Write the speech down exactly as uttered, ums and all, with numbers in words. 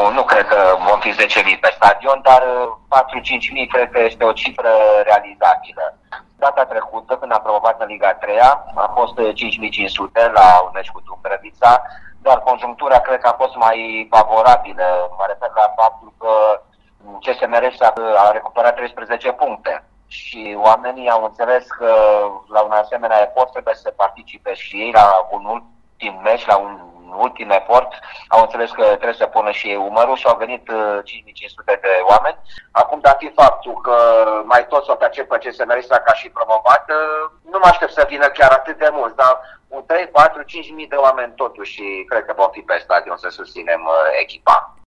Nu, nu cred că vom fi zece mii pe stadion, dar patru-cinci mii cred că este o cifră realizabilă. Data trecută, când am promovat în Liga a treia, a fost cinci mii cinci sute la un meci cu Dumbrăvița, dar conjunctura cred că a fost mai favorabilă. Mă refer la faptul că C S M R a recuperat treisprezece puncte și oamenii au înțeles că la un asemenea efort trebuie să participe și ei la un ultim meci, la un ultim efort, au înțeles că trebuie să pună și ei umărul și au venit cinci mii cinci sute de oameni. Acum, dat fi faptul că mai toți o percepă C S M R ca și promovat, nu mă aștept să vină chiar atât de mulți, dar un trei, patru, cinci mii de oameni totuși cred că vom fi pe stadion să susținem echipa.